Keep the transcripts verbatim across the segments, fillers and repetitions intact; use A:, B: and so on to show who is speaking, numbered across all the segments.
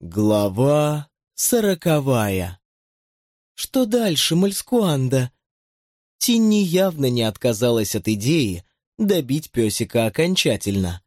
A: Глава сороковая. Что дальше, Мальскуанда? Тинни явно не отказалась от идеи добить песика окончательно.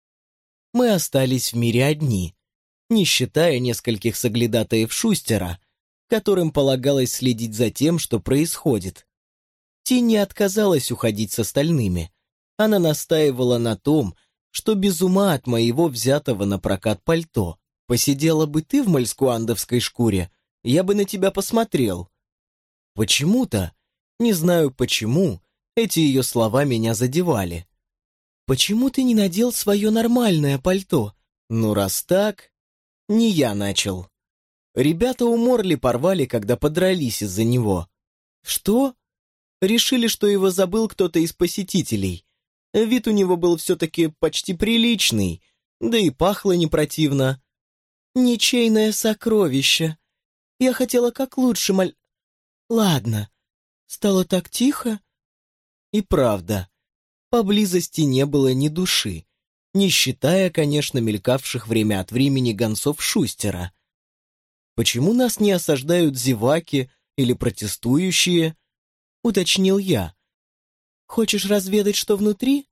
A: Мы остались в мире одни, не считая нескольких соглядатаев Шустера, которым полагалось следить за тем, что происходит. Тинни отказалась уходить с остальными. Она настаивала на том, что без ума от моего взятого на прокат пальто. Посидела бы ты в мальскуандовской шкуре, я бы на тебя посмотрел. Почему-то, не знаю почему, эти ее слова меня задевали. Почему ты не надел свое нормальное пальто? Ну, раз так, не я начал. Ребята у Морли порвали, когда подрались из-за него. Что? Решили, что его забыл кто-то из посетителей. Вид у него был все-таки почти приличный, да и пахло не противно. Ничейное сокровище. Я хотела как лучше, маль... Ладно. Стало так тихо. И правда, поблизости не было ни души, не считая, конечно, мелькавших время от времени гонцов Шустера. Почему нас не осаждают зеваки или протестующие? Уточнил я. Хочешь разведать, что внутри?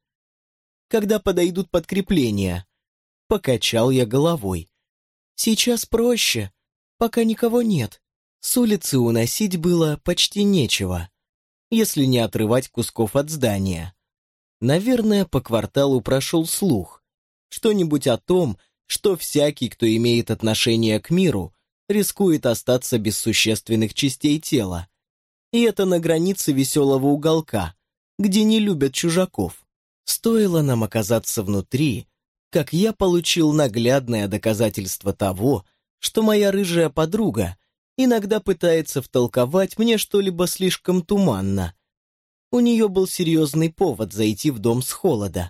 A: Когда подойдут подкрепления? Покачал я головой. Сейчас проще, пока никого нет. С улицы уносить было почти нечего, если не отрывать кусков от здания. Наверное, по кварталу прошел слух. Что-нибудь о том, что всякий, кто имеет отношение к миру, рискует остаться без существенных частей тела. И это на границе веселого уголка, где не любят чужаков. Стоило нам оказаться внутри, как я получил наглядное доказательство того, что моя рыжая подруга иногда пытается втолковать мне что-либо слишком туманно. У нее был серьезный повод зайти в дом с холода.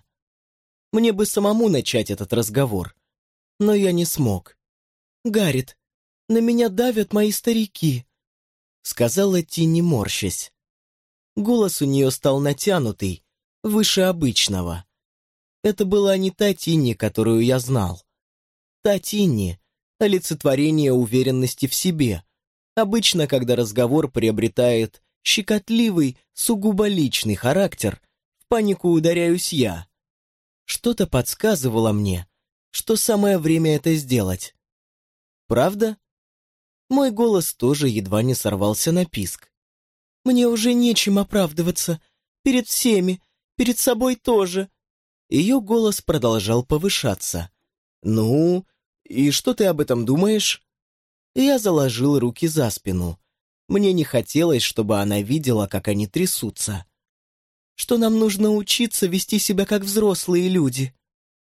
A: Мне бы самому начать этот разговор, но я не смог. «Гаррит, на меня давят мои старики», — сказала Тинни, морщась. Голос у нее стал натянутый, выше обычного. Это была не та Тинни, которую я знал. Та Тинни — олицетворение уверенности в себе. Обычно, когда разговор приобретает щекотливый, сугубо личный характер, в панику ударяюсь я. Что-то подсказывало мне, что самое время это сделать. Правда? Мой голос тоже едва не сорвался на писк. «Мне уже нечем оправдываться. Перед всеми, перед собой тоже». Ее голос продолжал повышаться. «Ну, и что ты об этом думаешь?» Я заложил руки за спину. Мне не хотелось, чтобы она видела, как они трясутся. «Что нам нужно учиться вести себя как взрослые люди».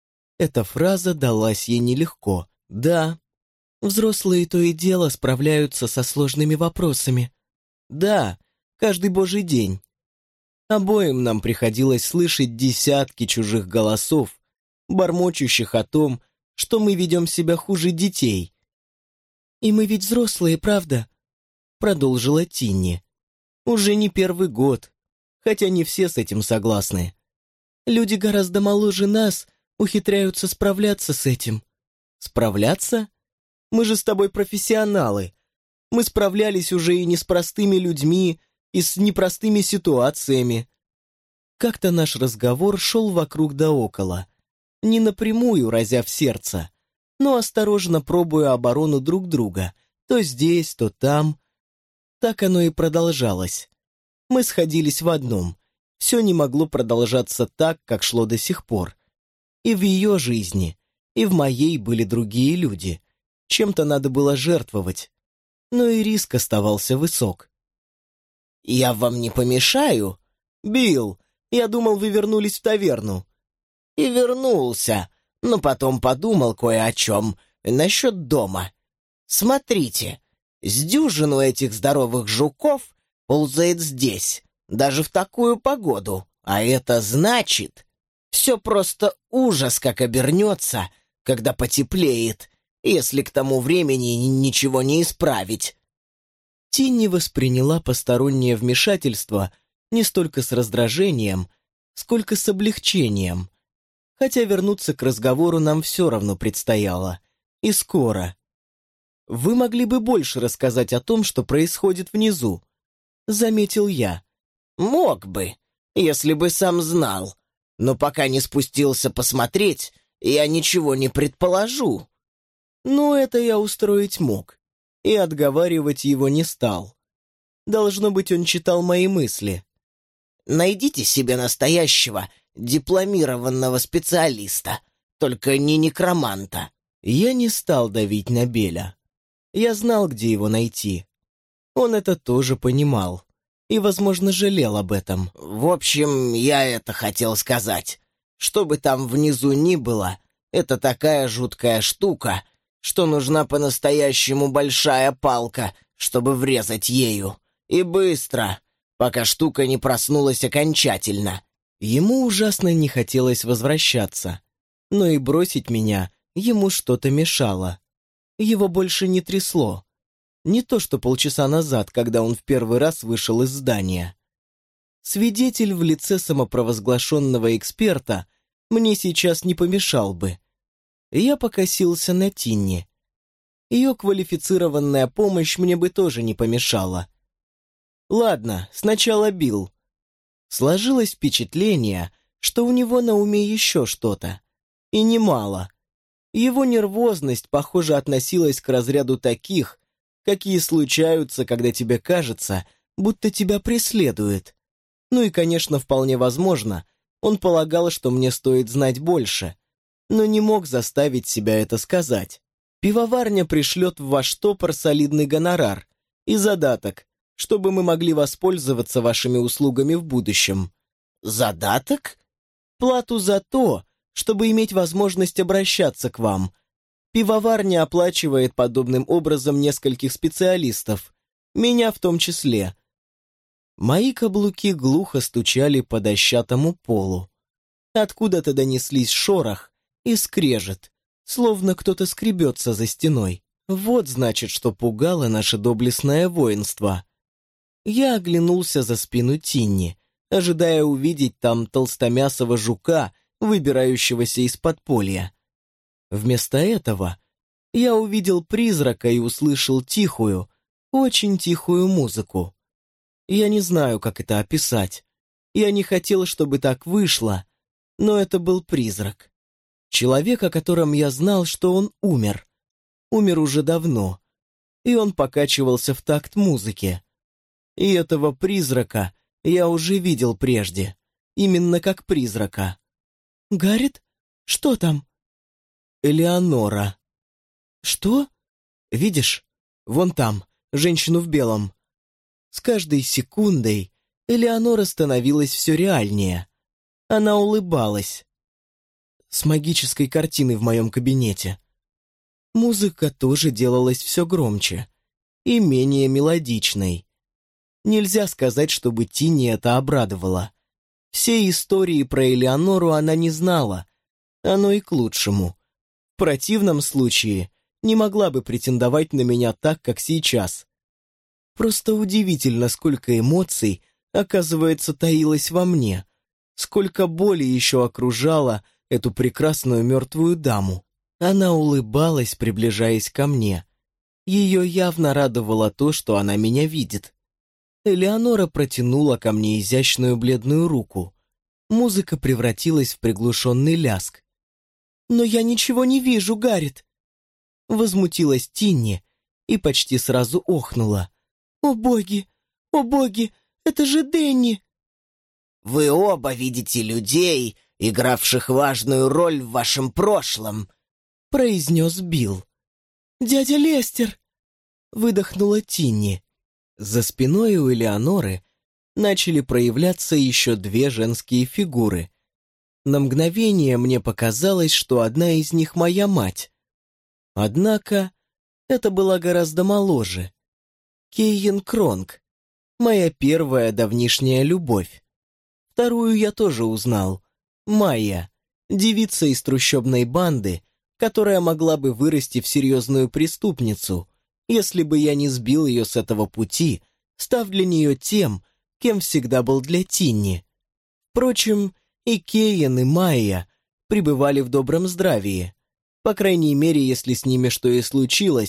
A: Эта фраза далась ей нелегко. Да, взрослые то и дело справляются со сложными вопросами. Да, каждый божий день. Обоим нам приходилось слышать десятки чужих голосов, бормочущих о том, что мы ведем себя хуже детей. «И мы ведь взрослые, правда?» — продолжила Тинни. «Уже не первый год, хотя не все с этим согласны. Люди гораздо моложе нас ухитряются справляться с этим». «Справляться? Мы же с тобой профессионалы. Мы справлялись уже и не с простыми людьми, и с непростыми ситуациями». Как-то наш разговор шел вокруг да около, не напрямую разя в сердце, но осторожно пробуя оборону друг друга, то здесь, то там. Так оно и продолжалось. Мы сходились в одном. Все не могло продолжаться так, как шло до сих пор. И в ее жизни, и в моей были другие люди. Чем-то надо было жертвовать. Но и риск оставался высок. «Я вам не помешаю?» «Билл, я думал, вы вернулись в таверну». «И вернулся, но потом подумал кое о чем насчет дома. Смотрите, с дюжину этих здоровых жуков ползает здесь, даже в такую погоду. А это значит, все просто ужас как обернется, когда потеплеет, если к тому времени ничего не исправить». Тинни восприняла постороннее вмешательство не столько с раздражением, сколько с облегчением. Хотя вернуться к разговору нам все равно предстояло. И скоро. вы могли бы больше рассказать о том, что происходит внизу», — заметил я.
B: «Мог бы, если бы сам знал. Но пока не спустился посмотреть, я ничего не предположу».
A: Но это я устроить мог, и отговаривать его не стал. Должно быть, он читал мои мысли.
B: «Найдите себе настоящего дипломированного специалиста, только не некроманта».
A: Я не стал давить на Беля. Я знал, где его найти. Он это тоже понимал и, возможно, жалел об этом.
B: «В общем, я это хотел сказать. Что бы там внизу ни было, это такая жуткая штука, что нужна по-настоящему большая палка, чтобы врезать ею. И быстро, пока штука не проснулась окончательно».
A: Ему ужасно не хотелось возвращаться, но и бросить меня ему что-то мешало. Его больше не трясло. Не то, что полчаса назад, когда он в первый раз вышел из здания. Свидетель в лице самопровозглашенного эксперта мне сейчас не помешал бы. Я покосился на Тинни. Ее квалифицированная помощь мне бы тоже не помешала. Ладно, сначала Билл. Сложилось впечатление, что у него на уме еще что-то. И немало. Его нервозность, похоже, относилась к разряду таких, какие случаются, когда тебе кажется, будто тебя преследует. Ну и, конечно, вполне возможно, он полагал, что мне стоит знать больше, но не мог заставить себя это сказать. Пивоварня пришлет в ваш штопор солидный гонорар и задаток, чтобы мы могли воспользоваться вашими услугами в будущем.
B: «Задаток?»
A: Плату за то, чтобы иметь возможность обращаться к вам. Пивоварня оплачивает подобным образом нескольких специалистов, меня в том числе. Мои каблуки глухо стучали по дощатому полу. Откуда-то донеслись шорох и скрежет, словно кто-то скребется за стеной. Вот значит, что пугало наше доблестное воинство. Я оглянулся за спину Тинни, ожидая увидеть там толстомясого жука, выбирающегося из подполья. Вместо этого я увидел призрака и услышал тихую, очень тихую музыку. Я не знаю, как это описать. Я не хотел, чтобы так вышло, но это был призрак. Человек, о котором я знал, что он умер. Умер уже давно, и он покачивался в такт музыки. И этого призрака я уже видел прежде, именно как призрака. «Гаррит? Что там?» «Элеонора». «Что?» «Видишь? Вон там, женщину в белом». С каждой секундой Элеонора становилась все реальнее. Она улыбалась. С магической картиной в моем кабинете. Музыка тоже делалась все громче и менее мелодичной. Нельзя сказать, чтобы Тинни это обрадовало. Всей истории про Элеонору она не знала. Оно и к лучшему. В противном случае не могла бы претендовать на меня так, как сейчас. Просто удивительно, сколько эмоций, оказывается, таилось во мне, сколько боли еще окружало эту прекрасную мертвую даму. Она улыбалась, приближаясь ко мне. Ее явно радовало то, что она меня видит. Элеонора протянула ко мне изящную бледную руку. Музыка превратилась в приглушенный ляск. «Но я ничего не вижу, Гаррит!» Возмутилась Тинни и почти сразу охнула. «О боги! О боги! Это же Дэнни!»
B: «Вы оба видите людей, игравших важную роль в вашем прошлом», — произнес Билл.
A: «Дядя Лестер!» — выдохнула Тинни. За спиной у Элеоноры начали проявляться еще две женские фигуры. На мгновение мне показалось, что одна из них моя мать. Однако это была гораздо моложе. Кейен Кронг, моя первая давнишняя любовь. Вторую я тоже узнал. Майя, девица из трущобной банды, которая могла бы вырасти в серьезную преступницу, если бы я не сбил ее с этого пути, став для нее тем, кем всегда был для Тинни. Впрочем, и Кейен, и Майя пребывали в добром здравии. По крайней мере, если с ними что и случилось,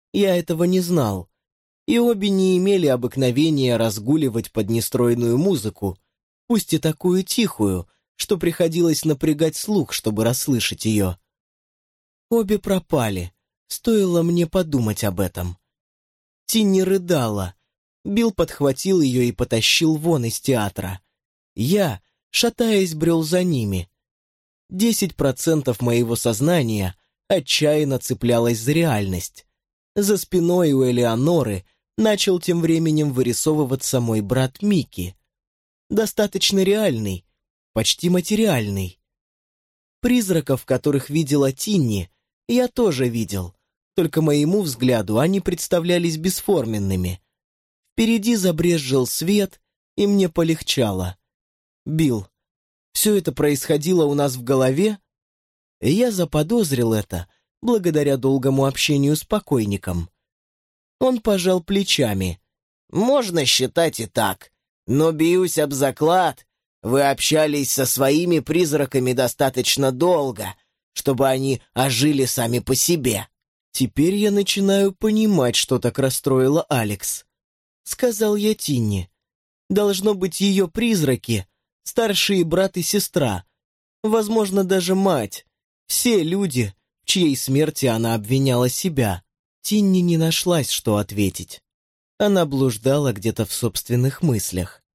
A: я этого не знал, и обе не имели обыкновения разгуливать под нестройную музыку, пусть и такую тихую, что приходилось напрягать слух, чтобы расслышать ее. Обе пропали, стоило мне подумать об этом. Тинни рыдала. Билл подхватил ее и потащил вон из театра. Я, шатаясь, брел за ними. Десять процентов моего сознания отчаянно цеплялось за реальность. За спиной у Элеоноры начал тем временем вырисовываться мой брат Микки. Достаточно реальный, почти материальный. Призраков, которых видела Тинни, я тоже видел, только моему взгляду они представлялись бесформенными. Впереди забрезжил свет, и мне полегчало. Билл, все это происходило у нас в голове? И я заподозрил это благодаря долгому общению с покойником. Он пожал плечами.
B: «Можно считать и так, но бьюсь об заклад, вы общались со своими призраками достаточно долго, чтобы они ожили сами по себе».
A: «Теперь я начинаю понимать, что так расстроило Алекс», — сказал я Тинни. «Должно быть, ее призраки, старшие брат и сестра, возможно, даже мать, все люди, в чьей смерти она обвиняла себя». Тинни не нашлась, что ответить. Она блуждала где-то в собственных мыслях.